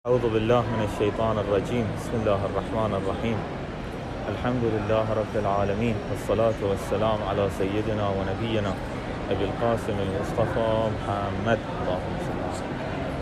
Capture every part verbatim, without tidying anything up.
أعوذ بالله من الشيطان الرجيم. بسم الله الرحمن الرحيم. الحمد لله رب العالمين، والصلاة والسلام على سيدنا ونبينا أبي القاسم المصطفى محمد اللهم صل وسلم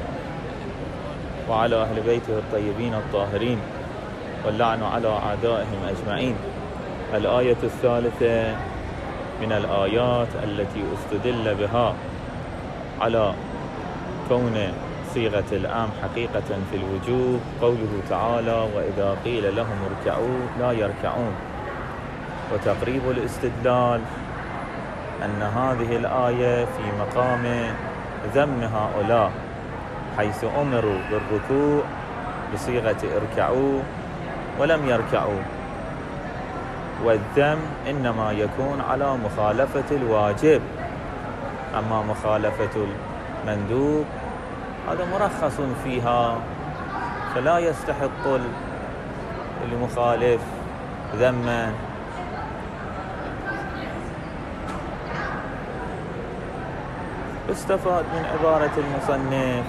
وعلى أهل بيته الطيبين الطاهرين، واللعن على أعدائهم أجمعين. الآية الثالثة من الآيات التي استدل بها على كون صيغة الأمر حقيقة في الوجوب قوله تعالى: وإذا قيل لهم اركعوا لا يركعون. وتقريب الاستدلال أن هذه الآية في مقام ذم هؤلاء، حيث أمروا بالركوع بصيغة اركعوا ولم يركعوا، والذم إنما يكون على مخالفة الواجب، أما مخالفة المندوب هذا مرخص فيها، فلا يستحق المخالف ذما. استفاد من عبارة المصنف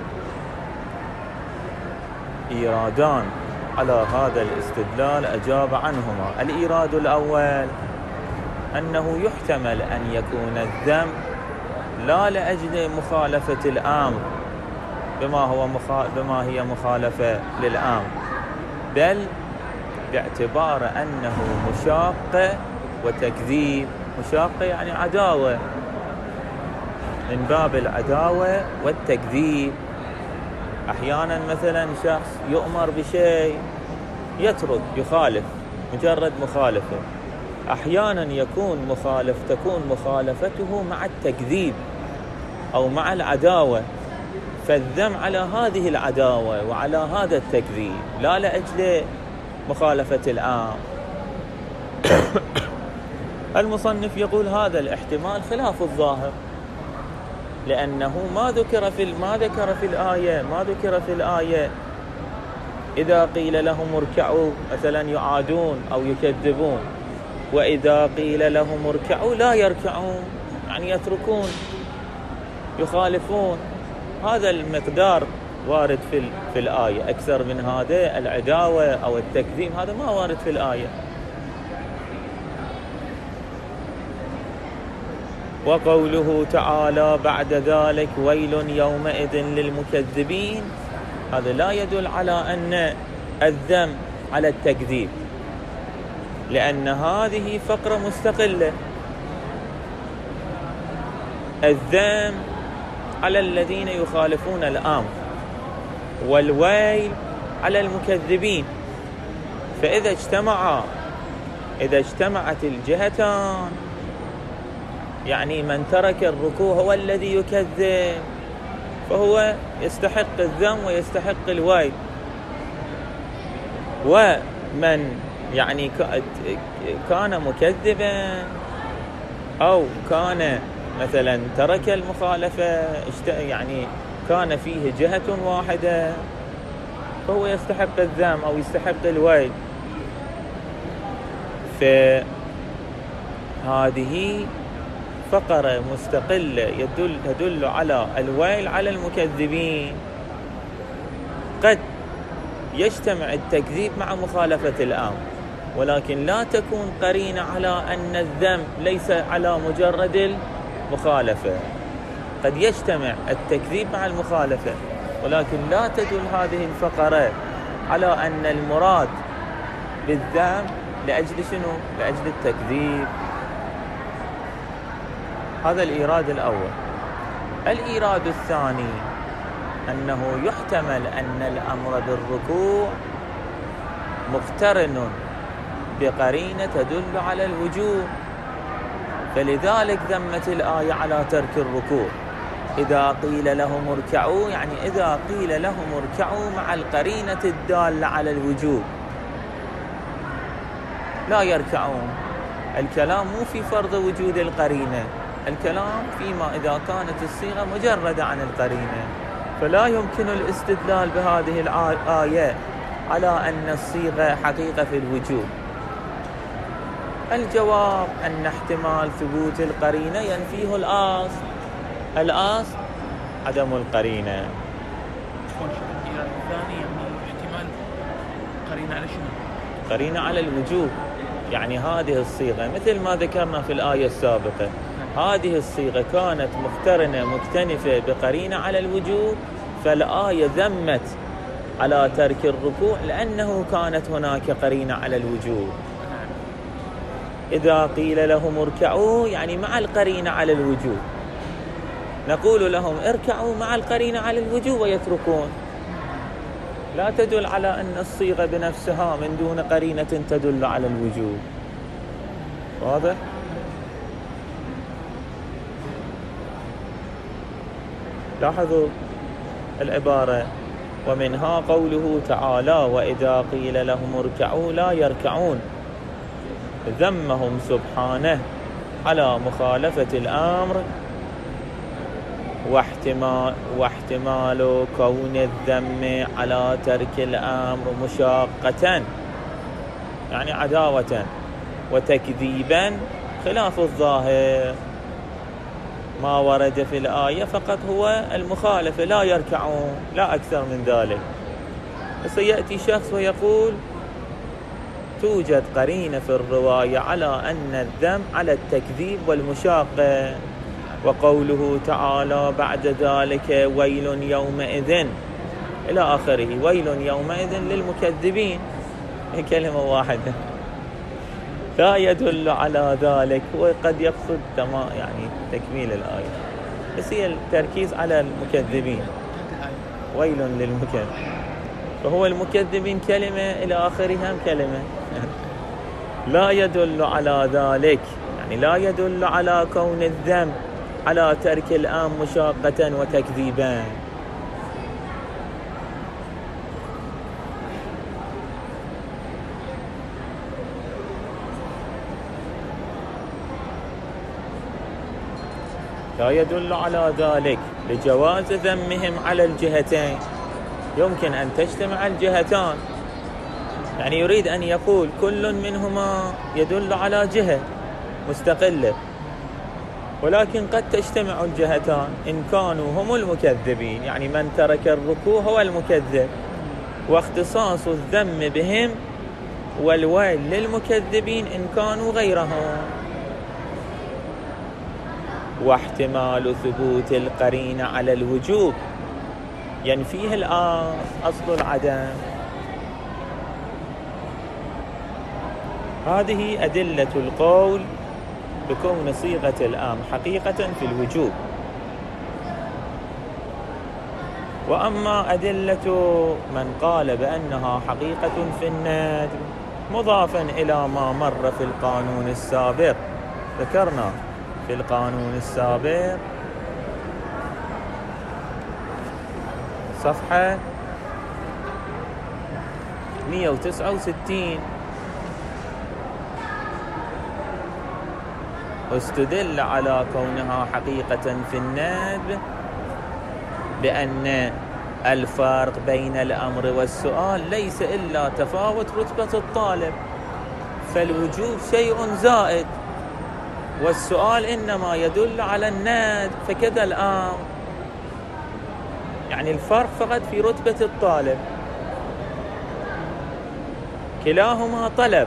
إيرادان على هذا الاستدلال أجاب عنهما. الإيراد الأول أنه يحتمل أن يكون الذم لا لأجل مخالفة الأمر بما هو مخا... بما هي مخالفة للأمر، بل باعتبار أنه مشاقة وتكذيب. مشاقة يعني عداوة، من باب العداوة والتكذيب. أحيانا مثلا شخص يؤمر بشيء يترك، يخالف، مجرد مخالفة. أحيانا يكون مخالف تكون مخالفته مع التكذيب أو مع العداوة، فالذم على هذه العداوة وعلى هذا التكذيب، لا لأجل مخالفة الآن. المصنف يقول هذا الاحتمال خلاف الظاهر، لأنه ما ذكر في ما ذكر في الآية ما ذكر في الآية إذا قيل لهم اركعوا مثلا يعادون أو يكذبون، وإذا قيل لهم اركعوا لا يركعون، يعني يتركون، يخالفون. هذا المقدار وارد في في الآية. أكثر من هذا العداوة أو التكذيب هذا ما وارد في الآية. وقوله تعالى بعد ذلك ويل يومئذ للمكذبين، هذا لا يدل على أن الذم على التكذيب، لأن هذه فقرة مستقلة. الذم على الذين يخالفون الأمر، والويل على المكذبين. فإذا اجتمعا إذا اجتمعت الجهتان، يعني من ترك الركوع هو الذي يكذب، فهو يستحق الذم ويستحق الويل. ومن يعني كان مكذبا أو كان مثلا ترك المخالفة، يعني كان فيه جهة واحدة، فهو يستحق الذم أو يستحق الويل. فهذه فقرة مستقلة يدل تدل على الويل على المكذبين. قد يجتمع التكذيب مع مخالفة الأمر، ولكن لا تكون قرينة على أن الذم ليس على مجرد المخالفة. قد يجتمع التكذيب مع المخالفة، ولكن لا تدل هذه الفقرة على أن المراد بالذم لأجل شنو؟ لأجل التكذيب. هذا الإيراد الأول. الإيراد الثاني أنه يحتمل أن الأمر بالركوع مقترن بقرينة تدل على الوجوب، فلذلك ذمت الآية على ترك الركوع. إذا قيل لهم اركعوا، يعني إذا قيل لهم اركعوا مع القرينة الدالة على الوجوب لا يركعون. الكلام مو في فرض وجود القرينة، الكلام فيما إذا كانت الصيغة مجردة عن القرينة، فلا يمكن الاستدلال بهذه الآية على أن الصيغة حقيقة في الوجوب. الجواب أن احتمال ثبوت القرينة ينفيه الأصل. الأصل عدم القرينة. قرينة على شنو؟ قرينة على الوجوب. يعني هذه الصيغة مثل ما ذكرنا في الآية السابقة، هذه الصيغة كانت مقترنة مكتنفة بقرينة على الوجوب، فالآية ذمت على ترك الركوع لأنه كانت هناك قرينة على الوجوب. إذا قيل لهم اركعوا يعني مع القرينة على الوجوب، نقول لهم اركعوا مع القرينة على الوجوب ويتركون. لا تدل على أن الصيغة بنفسها من دون قرينة تدل على الوجوب. واضح؟ لاحظوا العبارة: ومنها قوله تعالى: وإذا قيل لهم اركعوا لا يركعون. ذمهم سبحانه على مخالفة الأمر واحتمال, واحتمال كون الذم على ترك الأمر مشاقة يعني عداوة وتكذيبا خلاف الظاهر. ما ورد في الآية فقط هو المخالفة، لا يركعون، لا أكثر من ذلك. سيأتي شخص ويقول توجد قرينة في الرواية على أن الذم على التكذيب والمشاقة، وقوله تعالى بعد ذلك ويل يومئذ إلى آخره، ويل يومئذ للمكذبين، هي كلمة واحدة لا يدل على ذلك، وقد يقصد تمام يعني تكميل الآية، بس هي التركيز على المكذبين، ويل للمكذبين، فهو المكذبين كلمة إلى آخرها كلمة لا يدل على ذلك، يعني لا يدل على كون الذم على ترك الأمر مشاقة وتكذيبا. لا يدل على ذلك لجواز ذمهم على الجهتين. يمكن أن تجتمع الجهتان، يعني يريد أن يقول كل منهما يدل على جهة مستقلة، ولكن قد تجتمع الجهتان إن كانوا هم المكذبين، يعني من ترك الركوع هو المكذب، واختصاص الذم بهم والويل للمكذبين إن كانوا غيرهم. واحتمال ثبوت القرينة على الوجوب ينفيه الآن أصل العدم. هذه أدلة القول بكون صيغة الآن حقيقة في الوجوب. وأما أدلة من قال بأنها حقيقة في الندب مضافا إلى ما مر في القانون السابق، ذكرنا في القانون السابق صفحة مئة وتسعة وستين واستدل على كونها حقيقة في الندب بأن الفرق بين الأمر والسؤال ليس إلا تفاوت رتبة الطالب، فالوجوب شيء زائد والسؤال إنما يدل على الندب، فكذا الأمر، يعني الفرق فقط في رتبة الطالب، كلاهما طلب.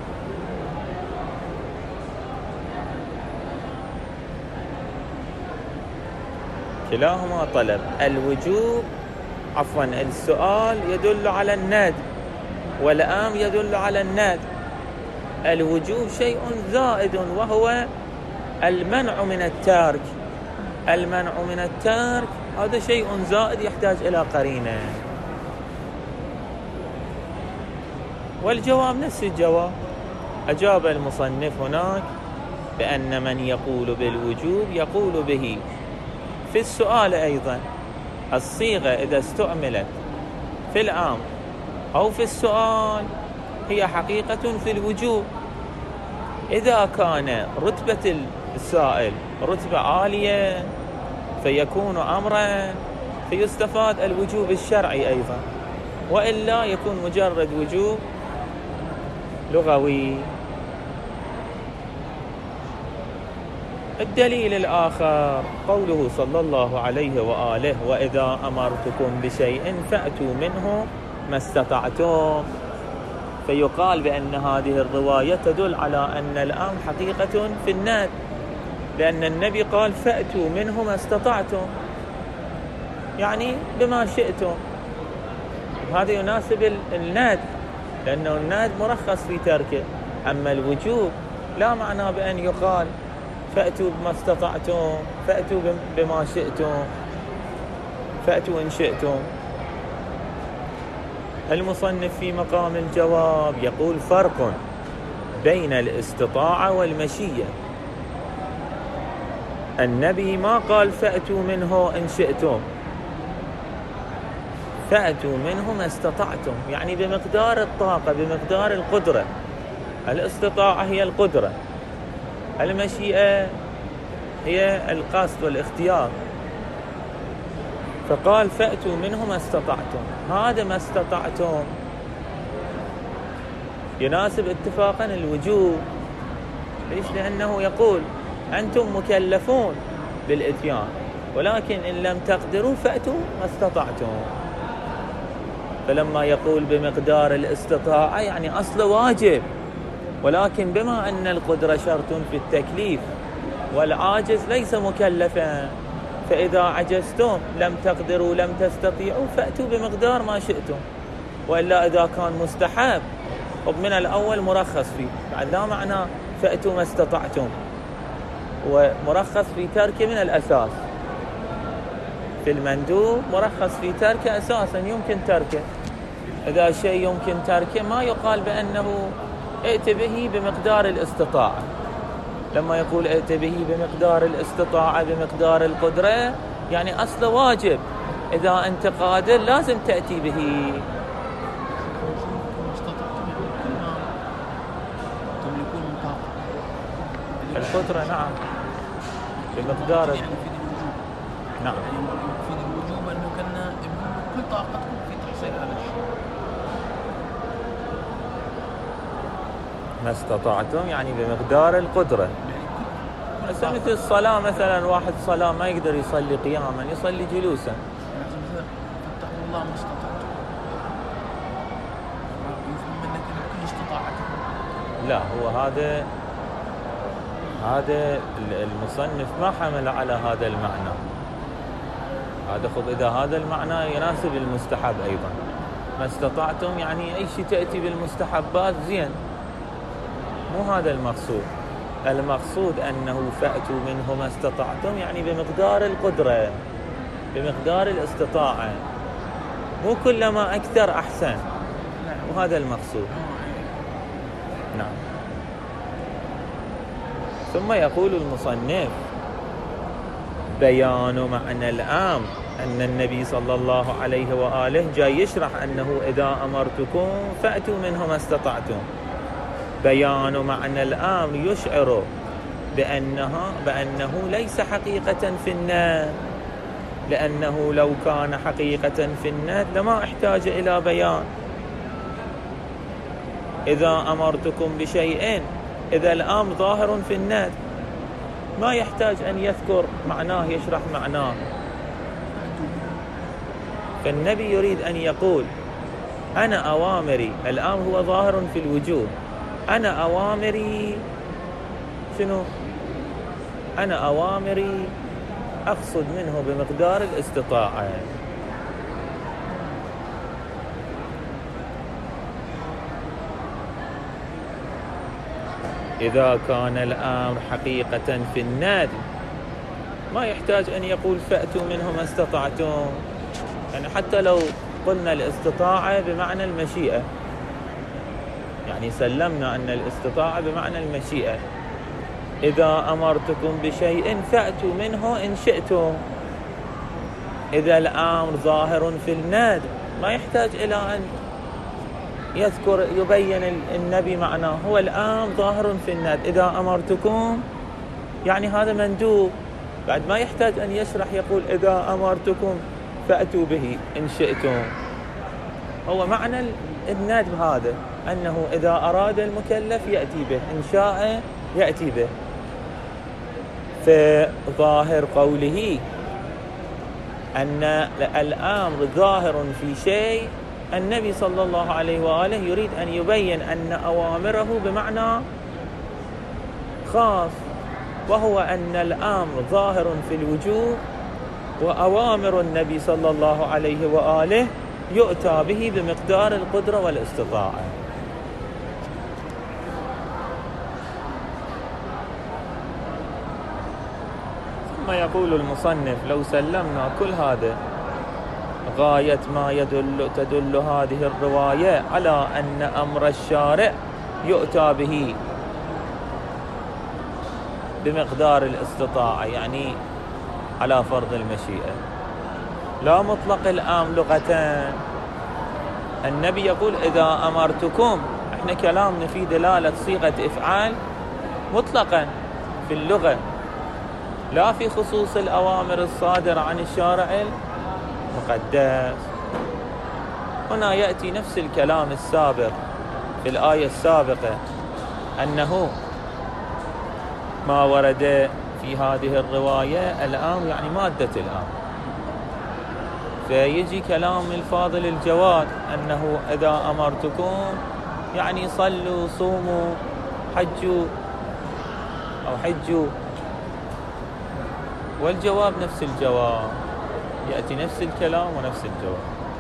كلاهما طلب. الوجوب عفوا السؤال يدل على الندب والأمر يدل على الندب. الوجوب شيء زائد وهو المنع من الترك. المنع من الترك هذا شيء زائد يحتاج إلى قرينة. والجواب نفس الجواب. أجاب المصنف هناك بأن من يقول بالوجوب يقول به في السؤال أيضا. الصيغة إذا استعملت في الأمر أو في السؤال هي حقيقة في الوجوب. إذا كان رتبة السائل رتبة عالية فيكون أمرا فيستفاد الوجوب الشرعي أيضا، وإلا يكون مجرد وجوب لغوي. الدليل الآخر قوله صلى الله عليه وآله وإذا أمرتكم بشيء فأتوا منه ما استطعتم. فيقال بأن هذه الرواية تدل على أن الأمر حقيقة في الندب، لأن النبي قال فأتوا منه ما استطعتم، يعني بما شئتم. هذا يناسب الندب، لأنه الندب مرخص في تركه. أما الوجوب لا معنى بأن يقال فأتوا بما استطعتم، فأتوا بما شئتم، فأتوا إن شئتم. المصنف في مقام الجواب يقول فرق بين الاستطاعة والمشية. النبي ما قال فأتوا منه إن شئتم، فأتوا منه ما استطعتم، يعني بمقدار الطاقة، بمقدار القدرة. الاستطاعة هي القدرة، المشيئة هي القصد والاختيار. فقال فأتوا منه ما استطعتم. هذا ما استطعتم يناسب اتفاقا الوجوب. ليش؟ لأنه يقول أنتم مكلفون بالإتيان، ولكن إن لم تقدروا فأتوا ما استطعتم. فلما يقول بمقدار الاستطاعة يعني أصل واجب، ولكن بما أن القدرة شرط في التكليف والعاجز ليس مكلفا، فإذا عجزتم لم تقدروا لم تستطيعوا فأتوا بمقدار ما شئتم. وإلا إذا كان مستحب ومن الأول مرخص فيه، بعد لا معنى فأتوا ما استطعتم، ومرخص في تركه من الأساس. في المندوب مرخص في تركه أساسا، يمكن تركه. إذا شيء يمكن تركه ما يقال بأنه ائت به بمقدار الاستطاعة. لما يقول ائت به بمقدار الاستطاعة بمقدار القدرة يعني أصل واجب، إذا أنت قادر لازم تأتي به. القدرة نعم بمقدار يعني نعم في الوجوب أنه كنا كل طاقتكم في تحصيل هذا الشيء. ما استطعتم يعني بمقدار القدرة. مثلا مثل الصلاة، مثلا واحد صلاة ما يقدر يصلي قياما، يصلي جلوسا. فاتقوا الله ما استطعتم. يفهم منك أن كل استطاعتكم. لا، هو هذا هذا المصنف ما حمل على هذا المعنى. هذا خب إذا هذا المعنى يناسب المستحب أيضا. ما استطعتم يعني أي شيء تأتي بالمستحبات زين، مو هذا المقصود. المقصود أنه فأتوا منه ما استطعتم يعني بمقدار القدرة، بمقدار الاستطاعة، مو كلما أكثر أحسن. وهذا المقصود. نعم. ثم يقول المصنف بيان معنى الأمر، أن النبي صلى الله عليه وآله جاي يشرح أنه إذا أمرتكم فأتوا منه ما استطعتم. بيان معنى الأمر يشعر بأنها بأنه ليس حقيقة في الندب، لأنه لو كان حقيقة في الندب لما احتاج إلى بيان. إذا أمرتكم بشيء، إذا الأمر ظاهر في الندب ما يحتاج أن يذكر معناه، يشرح معناه. فالنبي يريد أن يقول أنا أوامري، الأمر هو ظاهر في الوجوب، أنا أوامري شنو؟ أنا أوامري أقصد منه بمقدار الاستطاعة. إذا كان الأمر حقيقة في الندب ما يحتاج أن يقول فأتوا منه ما استطعتم. يعني حتى لو قلنا الاستطاعة بمعنى المشيئة، يعني سلمنا أن الاستطاعة بمعنى المشيئة، إذا أمرتكم بشيء فأتوا منه إن شئتم. إذا الأمر ظاهر في الندب ما يحتاج إلى أن يذكر يبين النبي معناه، هو الآن ظاهر في الندب. إذا أمرتكم يعني هذا مندوب، بعد ما يحتاج أن يشرح يقول إذا أمرتكم فأتوا به إن شئتم. هو معنى الندب هذا، أنه إذا أراد المكلف يأتي به، إن شاء يأتي به. فظاهر قوله أن الأمر ظاهر في شيء النبي صلى الله عليه وآله يريد أن يبين أن أوامره بمعنى خاص، وهو أن الأمر ظاهر في الوجوب، وأوامر النبي صلى الله عليه وآله يؤتى به بمقدار القدرة والاستطاعة. ثم يقول المصنف: لو سلمنا كل هذا، غاية ما يدل تدل هذه الرواية على أن أمر الشارع يؤتى به بمقدار الاستطاعة، يعني على فرض المشيئة، لا مطلق الأمر لغتان. النبي يقول: إذا أمرتكم، احنا كلامنا في دلالة صيغة إفعال مطلقا في اللغة، لا في خصوص الأوامر الصادرة عن الشارع المقدس. هنا يأتي نفس الكلام السابق في الآية السابقة، أنه ما ورد في هذه الرواية الأمر يعني مادة الأمر، فيجي كلام الفاضل الجواد أنه إذا أمرتكم يعني صلوا صوموا حجوا أو حجوا، والجواب نفس الجواب، يأتي نفس الكلام ونفس الجواب.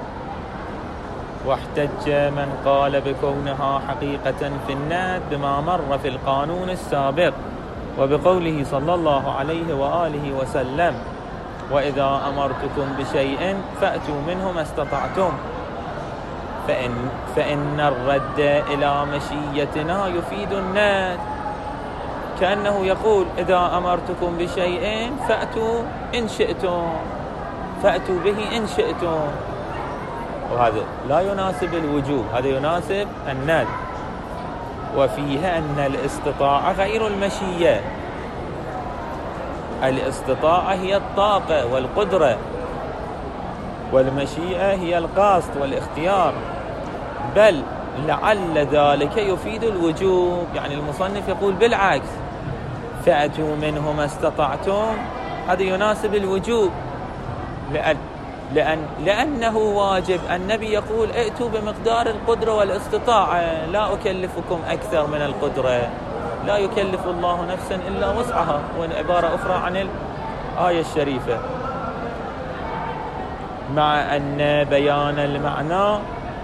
واحتج من قال بكونها حقيقة في الناد بما مر في القانون السابق، وبقوله صلى الله عليه وآله وسلم: وإذا أمرتكم بشيء فأتوا منه ما استطعتم، فإن, فإن الرد إلى مشيتنا يفيد الناد، كأنه يقول: إذا أمرتكم بشيء فأتوا إن شئتم، فأتوا به إن شئتم. وهذا لا يناسب الوجوب، هذا يناسب الندب. وفيها أن الاستطاعة غير المشيئة، الاستطاعة هي الطاقة والقدرة، والمشيئة هي القصد والاختيار، بل لعل ذلك يفيد الوجوب. يعني المصنف يقول بالعكس: فأتوا منه ما استطعتم، هذا يناسب الوجوب، لأن لأن لأنه واجب. النبي يقول: ائتوا بمقدار القدرة والاستطاعة، لا أكلفكم أكثر من القدرة، لا يكلف الله نفسا إلا وسعها، وعبارة أخرى عن الآية الشريفة. مع أن بيان المعنى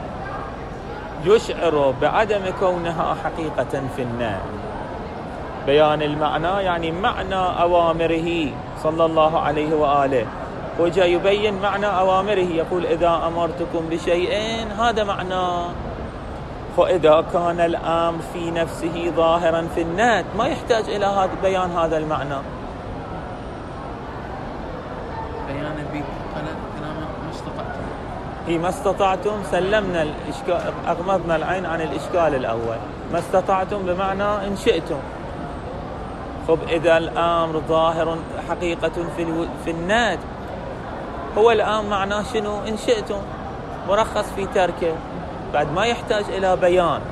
يشعر بعدم كونها حقيقة في النار. بيان المعنى يعني معنى أوامره صلى الله عليه وآله، وجاء يبين معنى أوامره، يقول: إذا أمرتكم بشيء، هذا معنى. فإذا كان الأمر في نفسه ظاهرا في الناد ما يحتاج إلى هذا بيان هذا المعنى. بيان بكلام ما استطعتم، هي ما استطعتم سلمنا الإشكال، أغمضنا العين عن الإشكال الأول. ما استطعتم بمعنى إن شئتم. خب إذا الأمر ظاهر حقيقة في الو... في الناد، هو الآن معناه شنو؟ إن شئتم، مرخص في تركه، بعد ما يحتاج إلى بيان.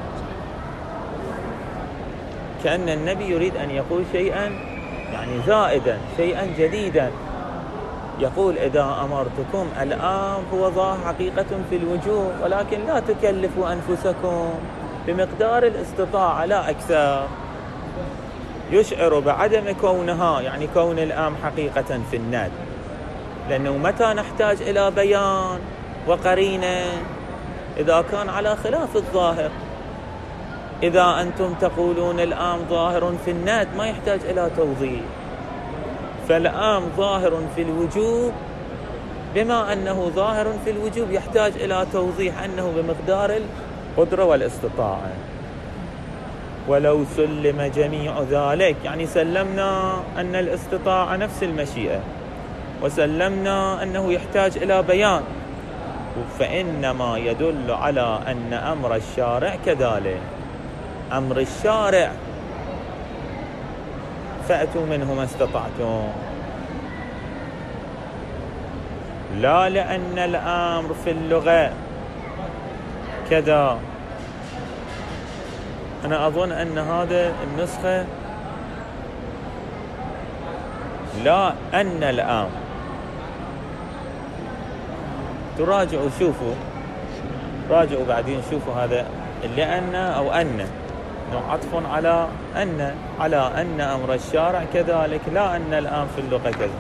كأن النبي يريد أن يقول شيئا يعني زائدا، شيئا جديدا. يقول: إذا أمرتكم، الآن هو ظاهر حقيقة في الوجوب، ولكن لا تكلفوا أنفسكم، بمقدار الاستطاعة لا أكثر. يشعر بعدم كونها، يعني كون الأمر حقيقة في الناد، لأنه متى نحتاج إلى بيان وقرينة؟ إذا كان على خلاف الظاهر. إذا أنتم تقولون الآن ظاهر في الناد ما يحتاج إلى توضيح، فالآن ظاهر في الوجوب، بما أنه ظاهر في الوجوب يحتاج إلى توضيح أنه بمقدار القدرة والاستطاعة. ولو سلم جميع ذلك، يعني سلمنا أن الاستطاعة نفس المشيئة، وسلمنا أنه يحتاج إلى بيان، فإنما يدل على أن أمر الشارع كذلك. أمر الشارع فأتوا منه ما استطعتم، لا لأن الأمر في اللغة كذا. أنا أظن أن هذا النسخة لا أن الأمر، تراجعوا شوفوا راجعوا بعدين شوفوا هذا لأن أو أن، عطف على أن، على أن أمر الشارع كذلك، لا أن الآن في اللغة كذا.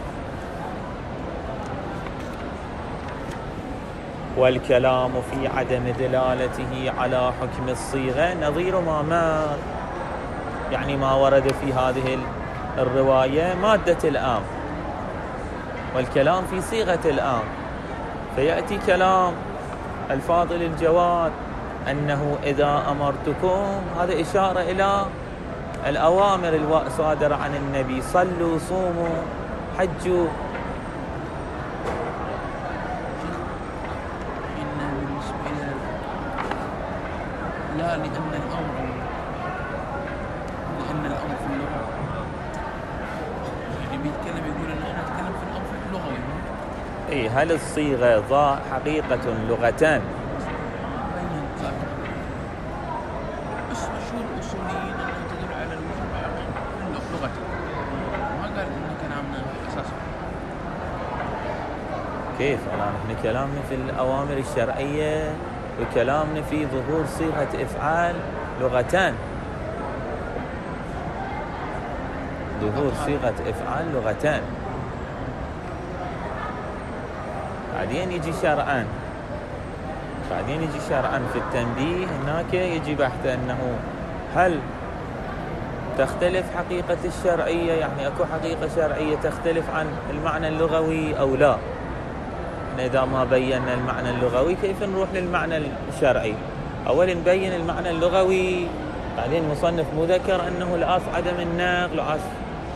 والكلام في عدم دلالته على حكم الصيغة نظير ما مر، يعني ما ورد في هذه الرواية مادة الآم، والكلام في صيغة الآم، فيأتي كلام الفاضل الجواد أنه إذا أمرتكم، هذا إشارة إلى الأوامر الصادرة عن النبي، صلوا صوموا حجوا. لا، لأن الأمر لأن الأمر في اللغة، يعني بيتكلم يقول إن إحنا نتكلم في الأمر في اللغة. إيه، هل الصيغة ذا حقيقة لغتان؟ بس مشهور الأصوليين أنها تدل على اللغة، ما قال إن كلامنا أساسا. كيف؟ الآن إحنا كلامنا في الأوامر الشرعية وكلامنا في ظهور صيغة إفعال لغتان، ظهور صيغة إفعال لغتان. بعدين يجي شرعان، بعدين يجي شرعا في التنبيه هناك يجي بحث أنه هل تختلف حقيقة الشرعية، يعني أكو حقيقة شرعية تختلف عن المعنى اللغوي أو لا. إذا ما بينا المعنى اللغوي كيف نروح للمعنى الشرعي؟ أولا نبين المعنى اللغوي، بعدين المصنف مذكر أنه الأصل عدم النقل وعصر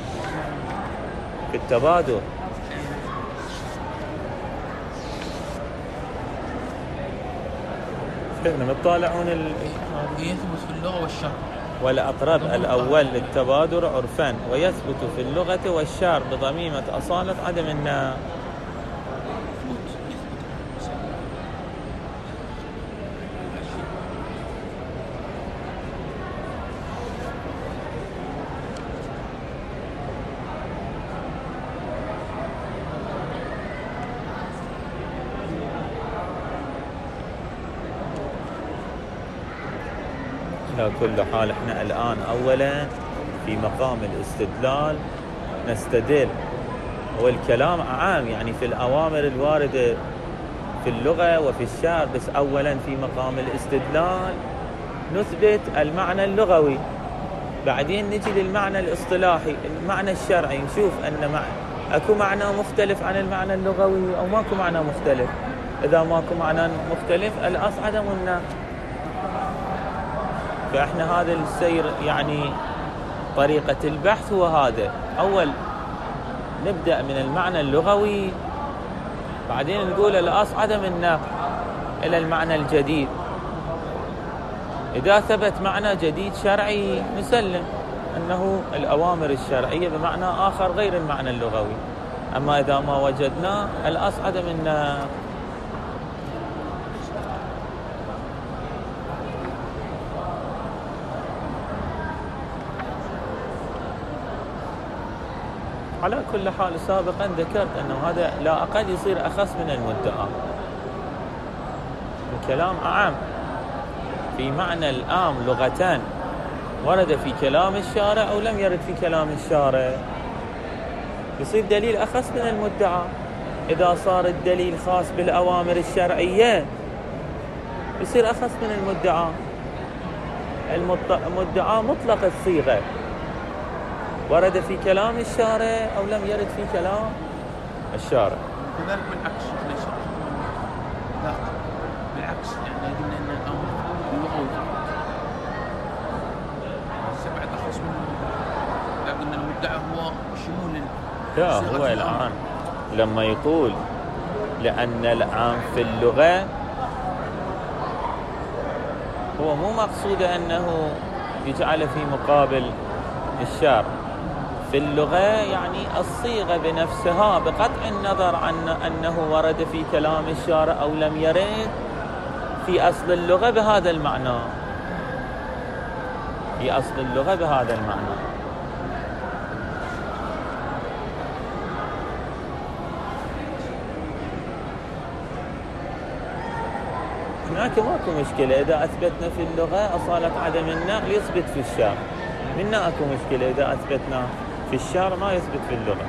في التبادل. احنا مطالعون ال... يثبت في اللغة والشرع، والأقرب الأول للتبادر عرفان، ويثبت في اللغة والشعر بضميمة أصالة عدم النقل. على كل حال احنا الآن أولا في مقام الاستدلال نستدل، والكلام عام يعني في الأوامر الواردة في اللغة وفي الشعر، بس أولا في مقام الاستدلال نثبت المعنى اللغوي، بعدين نجي للمعنى الاصطلاحي المعنى الشرعي، نشوف أن مع... أكو معنى مختلف عن المعنى اللغوي أو ماكو معنى مختلف. إذا ماكو معنى مختلف الأصل عدم النقل. فإحنا هذا السير يعني طريقة البحث هو هذا، أول نبدأ من المعنى اللغوي، بعدين نقول الأصل عدم النقل إلى المعنى الجديد. إذا ثبت معنى جديد شرعي نسلم أنه الأوامر الشرعية بمعنى آخر غير المعنى اللغوي، أما إذا ما وجدنا الأصل عدم النقل. على كل حال سابقا ذكرت أنه هذا لا أقل يصير أخص من المدعى، الكلام عام في معنى الآم لغتان، ورد في كلام الشارع أو لم يرد في كلام الشارع، يصير دليل أخص من المدعى. إذا صار الدليل خاص بالأوامر الشرعية يصير أخص من المدعى. المدعى مطلق الصيغة، ورد في كلام الشارع أو لم يرد في كلام الشارع. كذلك بالعكس، ليس لا بالعكس، يعني قلنا ان الامر اللغوي سبعة أخص من المدعى، لكن المدعى هو شمول لا هو الآن لما يقول لأن العام في اللغة هو مو مقصود أنه يجعل في مقابل الشارع. في اللغة يعني الصيغة بنفسها بقطع النظر عن أنه ورد في كلام الشارع أو لم يرد، في أصل اللغة بهذا المعنى، في أصل اللغة بهذا المعنى. هناك ماكو مشكلة. إذا أثبتنا في اللغة أصالة عدم النقل يثبت في الشرع، منا أكو مشكلة إذا أثبتنا في الشرع ما يثبت في اللغة.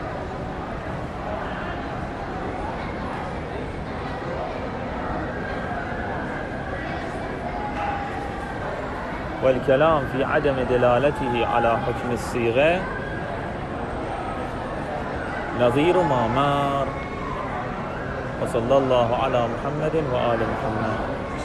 والكلام في عدم دلالته على حكم الصيغة نظير ما مر. وصلى الله على محمد وآل محمد.